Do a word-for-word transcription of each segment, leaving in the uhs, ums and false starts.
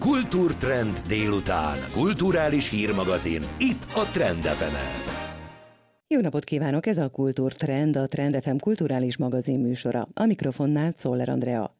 Kultúrtrend délután. Kulturális hírmagazin. Itt a Trend ef emen. Jó napot kívánok! Ez a Kultúrtrend, a Trend ef em kulturális magazin műsora. A mikrofonnál Czoller Andrea.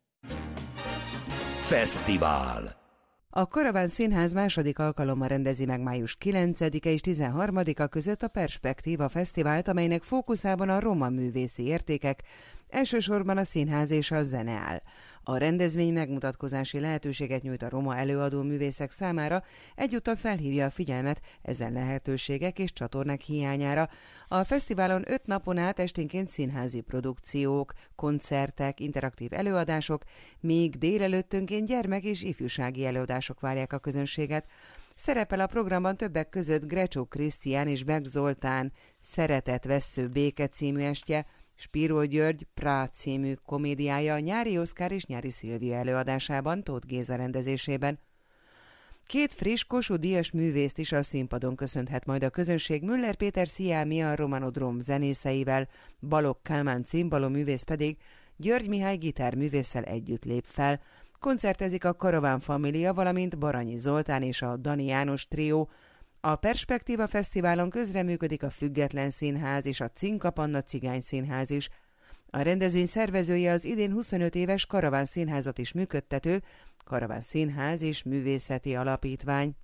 Fesztivál. A Karaván Színház második alkalommal rendezi meg május kilencedike és tizenharmadika között a Perspektíva Fesztivált, amelynek fókuszában a roma művészi értékek, elsősorban a színház és a zene áll. A rendezvény megmutatkozási lehetőséget nyújt a roma előadó művészek számára, egyúttal felhívja a figyelmet ezen lehetőségek és csatornák hiányára. A fesztiválon öt napon át esténként színházi produkciók, koncertek, interaktív előadások, míg délelőttönként gyermek- és ifjúsági előadások várják a közönséget. Szerepel a programban többek között Grecsó Krisztián és Beck Zoltán Szeretet vessző béke című estje, Spiró György Prá című komédiája Nyári Oszkár és Nyári Szilvia előadásában, Tóth Géza rendezésében. Két friss Kossuth díjas művészt is a színpadon köszönhet majd a közönség, Müller Péter Sziámi a Romanodrom zenészeivel, Balogh Kálmán cimbalom művész pedig György Mihály gitárművésszel együtt lép fel. Koncertezik a Karaván Família, valamint Baranyi Zoltán és a Dani János trió. A Perspektíva Fesztiválon közreműködik a Független Színház és a Cinka Panna Cigány Színház is. A rendezvény szervezője az idén huszonöt éves Karaván Színházat is működtető Karaván Színház és Művészeti Alapítvány.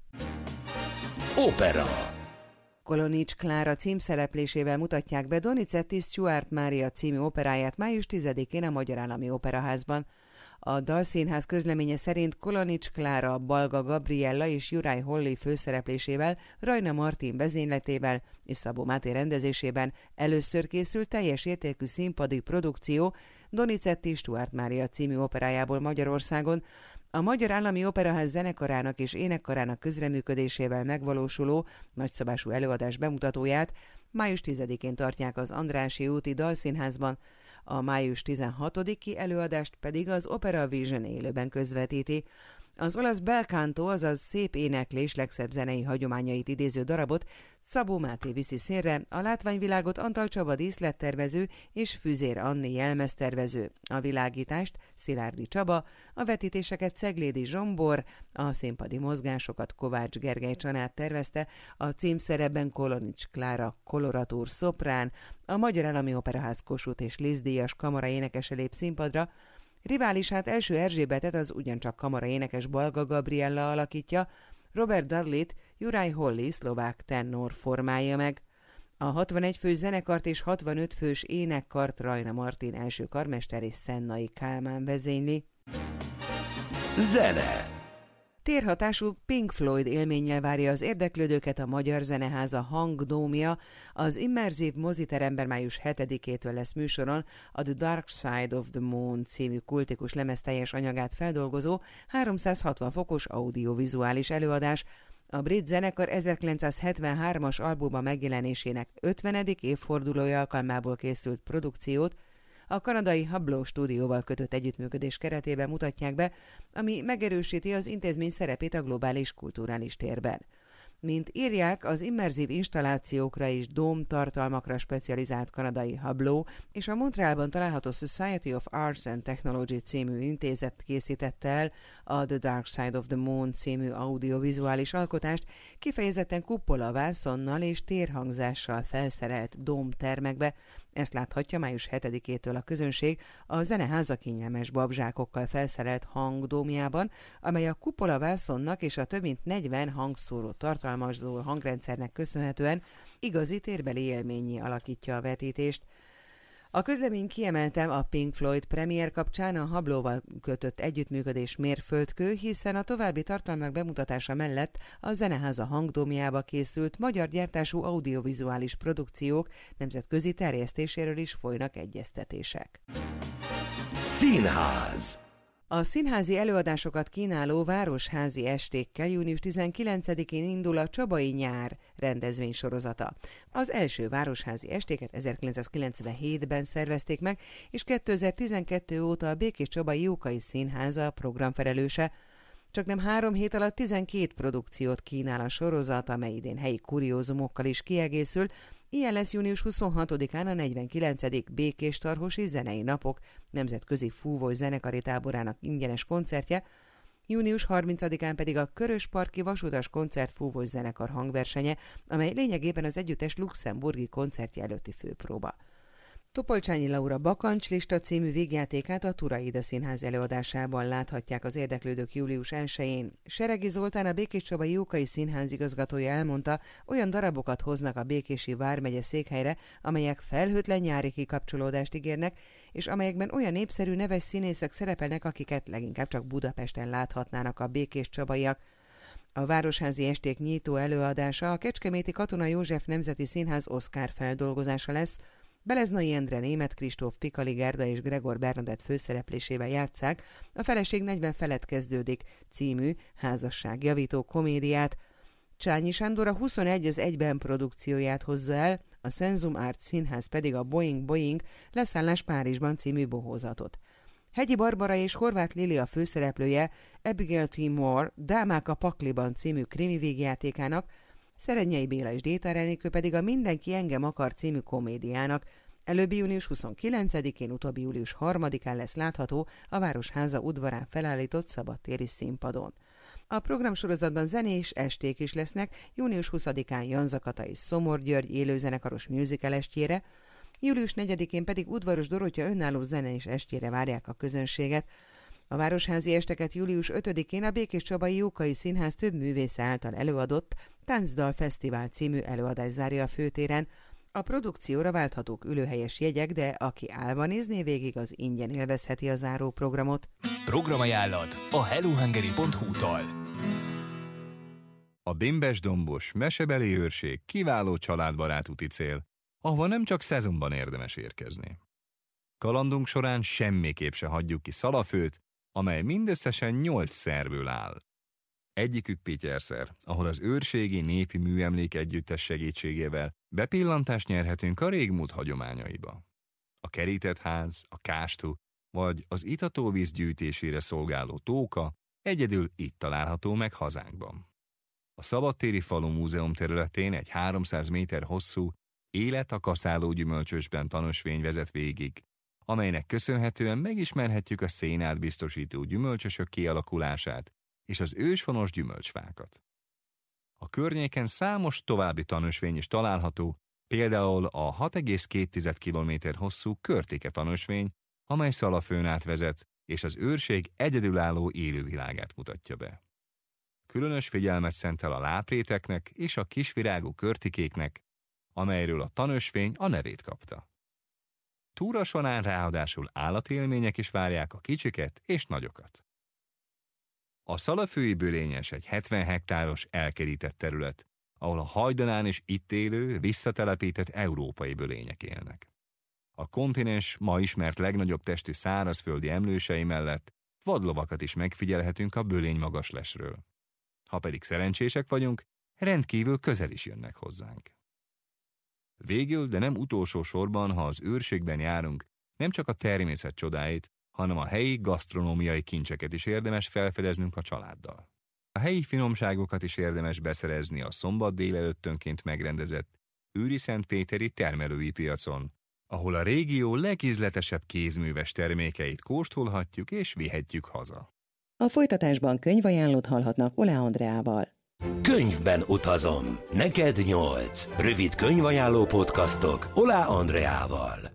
Opera. Kolonics Klára címszereplésével mutatják be Donizetti Stuart Mária című operáját május tizedikén a Magyar Állami Operaházban. A Dalszínház közleménye szerint Kolonics Klára, Balga Gabriella és Juraj Holly főszereplésével, Rajna Martin vezényletével és Szabó Máté rendezésében először készült teljes értékű színpadi produkció Donizetti Stuart Mária című operájából Magyarországon. A Magyar Állami Operaház zenekarának és énekkarának közreműködésével megvalósuló nagyszabású előadás bemutatóját május tizedikén tartják az Andrássy úti Dalszínházban, a május tizenhatodiki előadást pedig az Opera Vision élőben közvetíti. Az olasz bel canto, azaz szép éneklés legszebb zenei hagyományait idéző darabot Szabó Máté viszi színre, a látványvilágot Antal Csaba díszlettervező és Füzér Anni jelmeztervező, a világítást Szilárdi Csaba, a vetítéseket Ceglédi Zsombor, a színpadi mozgásokat Kovács Gergely Csanát tervezte, a címszerepben Kolonics Klára koloratúr szoprán, a Magyar Állami Operaház Kossuth és Liszt díjas kamara énekese lép színpadra, riválisát első Erzsébetet az ugyancsak kamara énekes Balga Gabriella alakítja, Robert Dudleyt Juraj Holly szlovák tenor formálja meg. A hatvanegy fős zenekart és hatvanöt fős énekkart Rajna Martin első karmester és Szennai Kálmán vezényli. Zene. Térhatású Pink Floyd élménnyel várja az érdeklődőket a Magyar Zeneháza hangdómja. Az immerzív moziteremben május hetedikétől lesz műsoron a The Dark Side of the Moon című kultikus lemez teljes anyagát feldolgozó háromszázhatvan fokos audiovizuális előadás. A brit zenekar ezerkilencszázhetvenhármas albuma megjelenésének ötvenedik évfordulója alkalmából készült produkciót a kanadai Hublot stúdióval kötött együttműködés keretében mutatják be, ami megerősíti az intézmény szerepét a globális kulturális térben. Mint írják, az immerzív installációkra és dóm-tartalmakra specializált kanadai Hublot és a Montrealban található Society of Arts and Technology című intézet készítette el a The Dark Side of the Moon című audiovizuális alkotást, kifejezetten kupola vászonnal és térhangzással felszerelt dómtermekbe. Ezt láthatja május hetedikétől a közönség a Zeneháza kényelmes babzsákokkal felszerelt hangdómjában, amely a kupola vászonnak és a több mint negyven hangszóró tartalmazó hangrendszernek köszönhetően igazi térbeli élményé alakítja a vetítést. A közlemény kiemeltem a Pink Floyd premier kapcsán a Hublóval kötött együttműködés mérföldkő, hiszen a további tartalmak bemutatása mellett a Zeneháza hangdómjába készült magyar gyártású audiovizuális produkciók nemzetközi terjesztéséről is folynak egyeztetések. Színház. A színházi előadásokat kínáló városházi estékkel június tizenkilencedikén indul a Csabai Nyár rendezvénysorozata. Az első városházi estéket ezerkilencszázkilencvenhétben szervezték meg, és kétezer-tizenkettő óta a Békés-Csabai Jókai Színháza a programfelelőse. Csaknem három hét alatt tizenkét produkciót kínál a sorozat, amely idén helyi kuriózumokkal is kiegészül. Ilyen lesz június huszonhatodikán a negyvenkilencedik Békés Tarhosi Zenei Napok nemzetközi fúvós zenekari táborának ingyenes koncertje, június harmincadikán pedig a Körösparki Vasutas Koncertfúvós Zenekar hangversenye, amely lényegében az együttes luxemburgi koncertje előtti főpróba. Topolcsányi Laura Bakancslista című vígjátékát a Turaida Színház előadásában láthatják az érdeklődők július elsején. Seregi Zoltán, a Békéscsabai Jókai Színház igazgatója elmondta, olyan darabokat hoznak a Békési vármegye székhelyre, amelyek felhőtlen nyári kikapcsolódást ígérnek, és amelyekben olyan népszerű neves színészek szerepelnek, akiket leginkább csak Budapesten láthatnának a békéscsabaiak. A Városházi Esték nyitó előadása a Kecskeméti Katona József Nemzeti Színház Oscar feldolgozása lesz. Beleznai Endre, Németh Kristóf, Pikali Gerda és Gregor Bernadett főszereplésével játsszák a Feleség negyven felett kezdődik című házasságjavító komédiát. Csányi Sándor a huszonegy az egyben produkcióját hozza el, a Szenzum Art Színház pedig a Boeing Boeing Leszállás Párizsban című bohózatot. Hegyi Barbara és Horváth Lili a főszereplője Abigail T. Moore Dámák a Pakliban című krimi vígjátékának, Szerednyei Béla és Détár Enikő pedig a Mindenki engem akar című komédiának. Előbbi június huszonkilencedikén, utóbbi július harmadikán lesz látható a Városháza udvarán felállított szabadtéri színpadon. A programsorozatban zenés esték is lesznek, június huszadikán Janzakata és Szomor György élőzenekaros musical estjére, július negyedikén pedig Udvaros Dorottya önálló zenés estjére várják a közönséget. A Városházi esteket július ötödikén a Békéscsabai Jókai Színház több művésze által előadott Táncdal Fesztivál című előadás zárja a főtéren. A produkcióra válthatók ülőhelyes jegyek, de aki állva nézné végig, az ingyen élvezheti a záró programot. Programajánlat a hellohungary pont hu-tól. A bimbes-dombos mesebeli őrség kiváló családbarát úti cél, ahova nem csak szezonban érdemes érkezni. Kalandunk során semmiképp se hagyjuk ki Szalafőt, amely mindösszesen nyolc szerből áll. Egyikük Pityerszer, ahol az őrségi népi műemlék együttes segítségével bepillantást nyerhetünk a régmúlt hagyományaiba. A kerített ház, a kástu vagy az itatóvíz gyűjtésére szolgáló tóka egyedül itt található meg hazánkban. A Szabadtéri Falu Múzeum területén egy háromszáz méter hosszú, élet a kaszáló gyümölcsösben tanúsvény vezet végig, amelynek köszönhetően megismerhetjük a szénát biztosító gyümölcsösök kialakulását és az őshonos gyümölcsfákat. A környéken számos további tanúsvény is található, például a hat egész két kilométer hosszú Körtéke tanúsvény, amely Szalafőn átvezet, és az őrség egyedülálló élővilágát mutatja be. Különös figyelmet szentel a lápréteknek és a kisvirágú körtikéknek, amelyről a tanúsvény a nevét kapta. Túra során ráadásul állatélmények is várják a kicsiket és nagyokat. A szalafői Bölényes egy hetven hektáros elkerített terület, ahol a hajdanán is itt élő, visszatelepített európai bölények élnek. A kontinens ma ismert legnagyobb testű szárazföldi emlősei mellett vadlovakat is megfigyelhetünk a bölény magaslesről. Ha pedig szerencsések vagyunk, rendkívül közel is jönnek hozzánk. Végül, de nem utolsó sorban, ha az őrségben járunk, nem csak a természet csodáit, hanem a helyi gasztronómiai kincseket is érdemes felfedeznünk a családdal. A helyi finomságokat is érdemes beszerezni a szombat délelőttönként megrendezett Őriszentpéteri termelői piacon, ahol a régió legízletesebb kézműves termékeit kóstolhatjuk és vihetjük haza. A folytatásban könyvajánlót hallhatnak Olá Andreával. Könyvben utazom. Neked nyolc. Rövid könyvajánló podcastok Olá Andreával.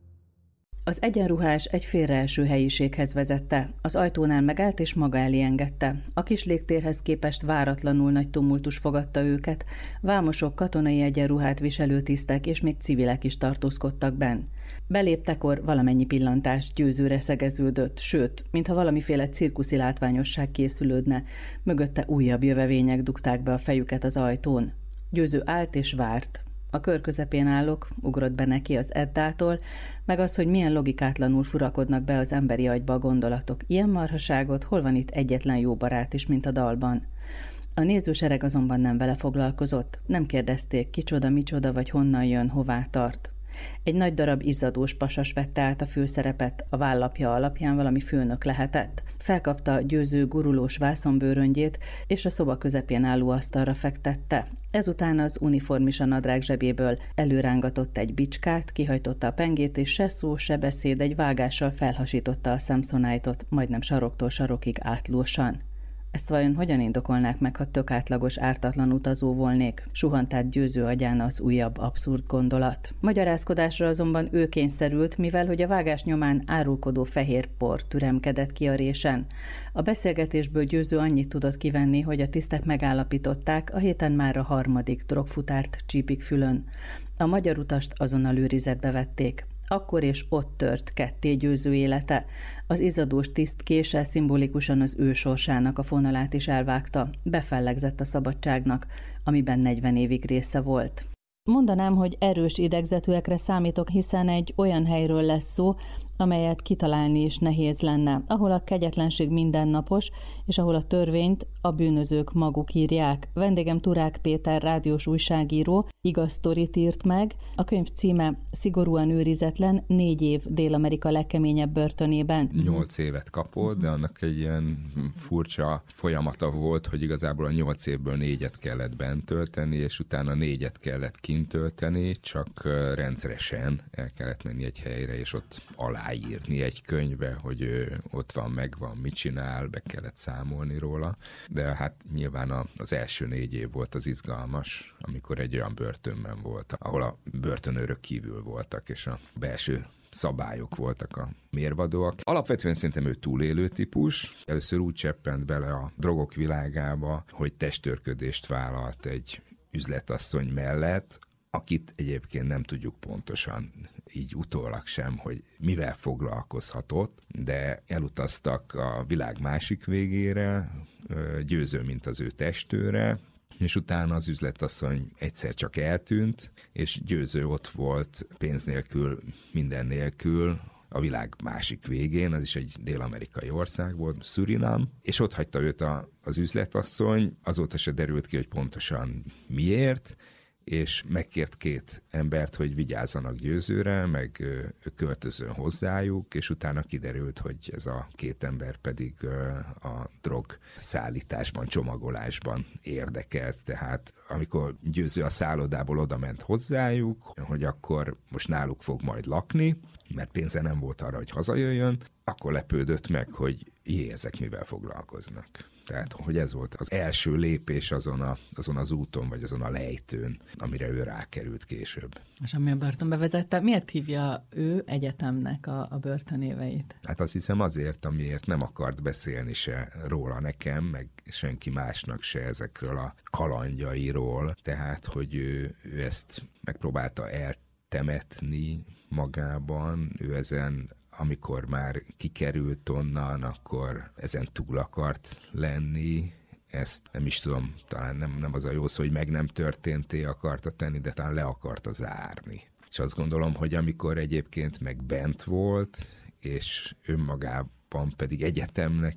Az egyenruhás egy félreeső helyiséghez vezette, az ajtónál megállt és maga elé engedte. A kis légtérhez képest váratlanul nagy tumultus fogadta őket, vámosok, katonai egyenruhát viselő tisztek és még civilek is tartózkodtak benn. Beléptekor valamennyi pillantás Győzőre szegeződött, sőt, mintha valamiféle cirkuszi látványosság készülődne, mögötte újabb jövevények dugták be a fejüket az ajtón. Győző állt és várt. A kör közepén állok, ugrott be neki az Eddától, meg az, hogy milyen logikátlanul furakodnak be az emberi agyba a gondolatok. Ilyen marhaságot, hol van itt egyetlen jó barát is, mint a dalban. A nézősereg azonban nem vele foglalkozott, nem kérdezték, kicsoda, micsoda, vagy honnan jön, hová tart. Egy nagy darab izzadós pasas vette át a főszerepet, a vállapja alapján valami főnök lehetett. Felkapta Győző gurulós vászonbőröngyét, és a szoba közepén álló asztalra fektette. Ezután az uniformisa nadrág zsebéből előrángatott egy bicskát, kihajtotta a pengét, és se szó, se beszéd egy vágással felhasította a Samsonite-ot, majdnem saroktól sarokig átlósan. Ezt vajon hogyan indokolnák meg, ha tök átlagos ártatlan utazó volnék? Suhant át Győző agyán az újabb abszurd gondolat. Magyarázkodásra azonban ő kényszerült, mivel hogy a vágás nyomán árulkodó fehér por türemkedett ki a résen. A beszélgetésből Győző annyit tudott kivenni, hogy a tisztek megállapították, a héten már a harmadik drogfutárt csípik fülön. A magyar utast azonnal őrizetbe vették. Akkor és ott tört ketté Győző élete. Az izzadós tiszt késsel szimbolikusan az ő sorsának a fonalát is elvágta. Befellegzett a szabadságnak, amiben negyven évig része volt. Mondanám, hogy erős idegzetűekre számítok, hiszen egy olyan helyről lesz szó, amelyet kitalálni is nehéz lenne, ahol a kegyetlenség mindennapos, és ahol a törvényt a bűnözők maguk írják. Vendégem Turák Péter, rádiós újságíró, igaz sztorit írt meg. A könyv címe Szigorúan őrizetlen, négy év Dél-Amerika legkeményebb börtönében. Nyolc évet kapott, de annak egy ilyen furcsa folyamata volt, hogy igazából a nyolc évből négyet kellett bent tölteni, és utána négyet kellett kint tölteni, csak rendszeresen el kellett menni egy helyre, és ott alá írni egy könyvbe, hogy ő ott van, megvan, mit csinál, be kellett számolni róla. De hát nyilván az első négy év volt az izgalmas, amikor egy olyan börtönben volt, ahol a börtönőrök kívül voltak, és a belső szabályok voltak a mérvadóak. Alapvetően szerintem ő túlélő típus. Először úgy cseppent bele a drogok világába, hogy testőrködést vállalt egy üzletasszony mellett, akit egyébként nem tudjuk pontosan, így utólag sem, hogy mivel foglalkozhatott, de elutaztak a világ másik végére, Győző, mint az ő testőre, és utána az üzletasszony egyszer csak eltűnt, és Győző ott volt pénz nélkül, minden nélkül, a világ másik végén, az is egy dél-amerikai ország volt, Surinam, és ott hagyta őt a, az üzletasszony, azóta se derült ki, hogy pontosan miért, és megkért két embert, hogy vigyázzanak Győzőre, meg költözön hozzájuk, és utána kiderült, hogy ez a két ember pedig a drog szállításban, csomagolásban érdekelt. Tehát amikor Győző a szállodából oda ment hozzájuk, hogy akkor most náluk fog majd lakni, mert pénze nem volt arra, hogy hazajöjjön, akkor lepődött meg, hogy jé, ezek mivel foglalkoznak. Tehát, hogy ez volt az első lépés azon, a, azon az úton, vagy azon a lejtőn, amire ő rákerült később. És ami a börtönbe vezette, miért hívja ő egyetemnek a, a börtönéveit? Hát azt hiszem azért, amiért nem akart beszélni se róla nekem, meg senki másnak se ezekről a kalandjairól. Tehát, hogy ő, ő ezt megpróbálta eltemetni magában, ő ezen, amikor már kikerült onnan, akkor ezen túl akart lenni. Ezt nem is tudom, talán nem, nem az a jó szó, hogy meg nem történté akarta tenni, de talán le akarta zárni. És azt gondolom, hogy amikor egyébként meg bent volt, és önmagában pedig egyetemnek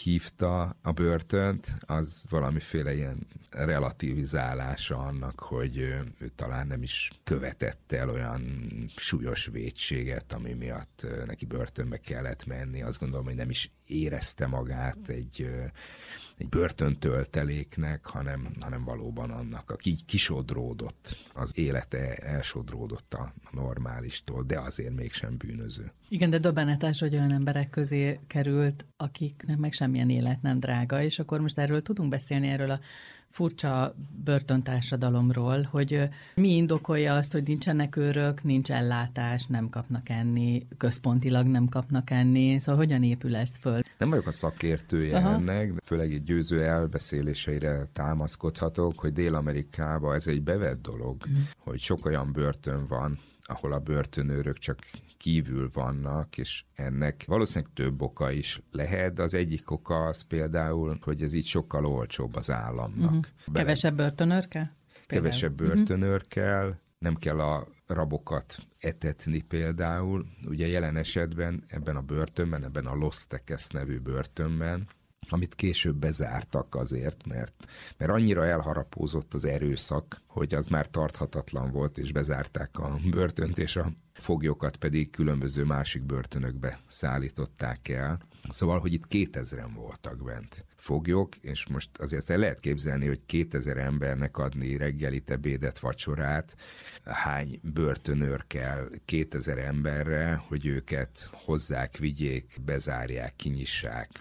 hívta a börtönt, az valamiféle ilyen relativizálása annak, hogy ő, ő talán nem is követett el olyan súlyos vétséget, ami miatt neki börtönbe kellett menni. Azt gondolom, hogy nem is érezte magát egy, egy börtöntölteléknek, hanem, hanem valóban annak, aki kisodródott, az élete elsodródott a normálistól, de azért mégsem bűnöző. Igen, de döbbenetes, hogy olyan emberek közé került, akiknek meg semmilyen élet nem drága, és akkor most erről tudunk beszélni, erről a furcsa börtöntársadalomról, hogy mi indokolja azt, hogy nincsenek őrök, nincs ellátás, nem kapnak enni, központilag nem kapnak enni, szóval hogyan épül ez föl? Nem vagyok a szakértője Aha. ennek, de főleg egy Győző elbeszéléseire támaszkodhatok, hogy Dél-Amerikában ez egy bevett dolog, mm. hogy sok olyan börtön van, ahol a börtönőrök csak kívül vannak, és ennek valószínűleg több oka is lehet. Az egyik oka az például, hogy ez így sokkal olcsóbb az államnak. Uh-huh. Bele... Kevesebb börtönőr kell? Kevesebb börtönőr uh-huh. kell, nem kell a rabokat etetni például. Ugye jelen esetben ebben a börtönben, ebben a Los Teques nevű börtönben, amit később bezártak azért, mert, mert annyira elharapózott az erőszak, hogy az már tarthatatlan volt, és bezárták a börtönt, és a foglyokat pedig különböző másik börtönökbe szállították el. Szóval, hogy itt kétezren voltak bent foglyok, és most azért el lehet képzelni, hogy kétezer embernek adni reggelit, ebédet, vacsorát, hány börtönőr kell kétezer emberre, hogy őket hozzák, vigyék, bezárják, kinyissák,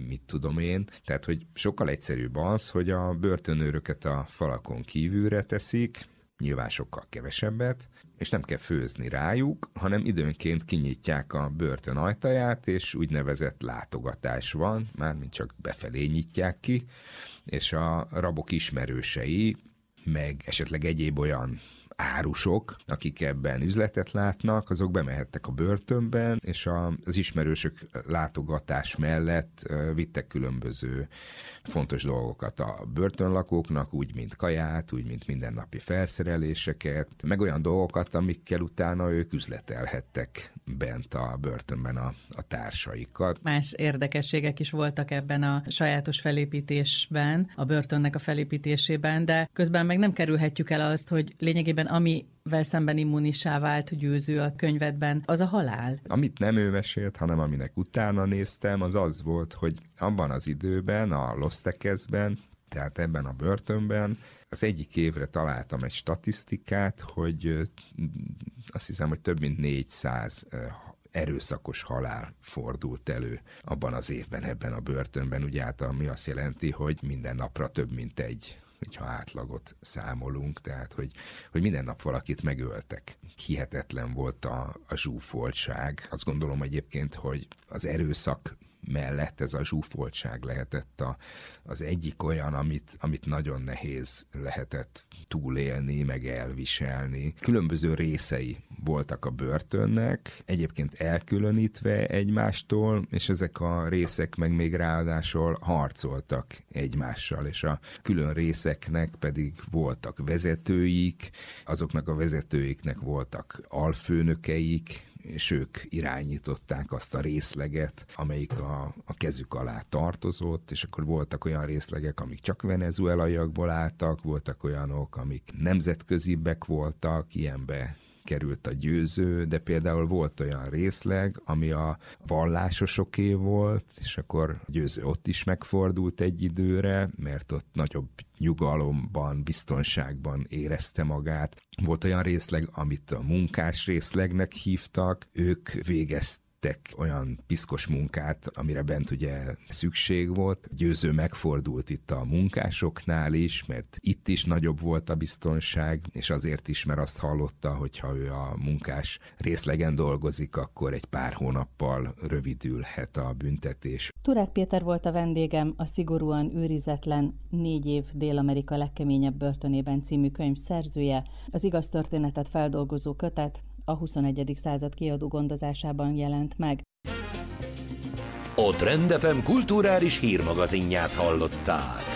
mit tudom én. Tehát, hogy sokkal egyszerűbb az, hogy a börtönőröket a falakon kívülre teszik, nyilván sokkal kevesebbet, és nem kell főzni rájuk, hanem időnként kinyitják a börtön ajtaját, és úgynevezett látogatás van, mármint csak befelé nyitják ki, és a rabok ismerősei, meg esetleg egyéb olyan árusok, akik ebben üzletet látnak, azok bemehettek a börtönben, és a, az ismerősök látogatás mellett vittek különböző fontos dolgokat a börtönlakóknak, úgy, mint kaját, úgy, mint mindennapi felszereléseket, meg olyan dolgokat, amikkel utána ők üzletelhettek bent a börtönben a, a társaikkal. Más érdekességek is voltak ebben a sajátos felépítésben, a börtönnek a felépítésében, de közben meg nem kerülhetjük el azt, hogy lényegében amivel szemben immunissá vált győző a könyvedben, az a halál. Amit nem ő mesélt, hanem aminek utána néztem, az az volt, hogy abban az időben, a Los Tequesben, tehát ebben a börtönben, az egyik évre találtam egy statisztikát, hogy azt hiszem, hogy több mint négyszáz erőszakos halál fordult elő abban az évben, ebben a börtönben. Ugye hát ami azt jelenti, hogy minden napra több mint egy, hogyha átlagot számolunk, tehát hogy, hogy minden nap valakit megöltek. Hihetetlen volt a, a zsúfoltság. Azt gondolom egyébként, hogy az erőszak mellett ez a zsúfoltság lehetett a, az egyik olyan, amit, amit nagyon nehéz lehetett túlélni, meg elviselni. Különböző részei voltak a börtönnek, egyébként elkülönítve egymástól, és ezek a részek meg még ráadásul harcoltak egymással, és a külön részeknek pedig voltak vezetőik, azoknak a vezetőiknek voltak alfőnökeik, és ők irányították azt a részleget, amelyik a, a kezük alá tartozott, és akkor voltak olyan részlegek, amik csak venezuelaiakból álltak, voltak olyanok, amik nemzetközibbek voltak, ilyenbe került a győző, de például volt olyan részleg, ami a vallásosoké volt, és akkor a győző ott is megfordult egy időre, mert ott nagyobb nyugalomban, biztonságban érezte magát. Volt olyan részleg, amit a munkás részlegnek hívtak, ők végeztek olyan piszkos munkát, amire bent ugye szükség volt. Győző megfordult itt a munkásoknál is, mert itt is nagyobb volt a biztonság, és azért is, mert azt hallotta, hogyha ő a munkás részlegen dolgozik, akkor egy pár hónappal rövidülhet a büntetés. Turák Péter volt a vendégem, a Szigorúan őrizetlen négy év Dél-Amerika legkeményebb börtönében című könyv szerzője, az igaz történetet feldolgozó kötet a huszonegyedik század kiadó gondozásában jelent meg. A Trend ef em kulturális hírmagazinját hallottál.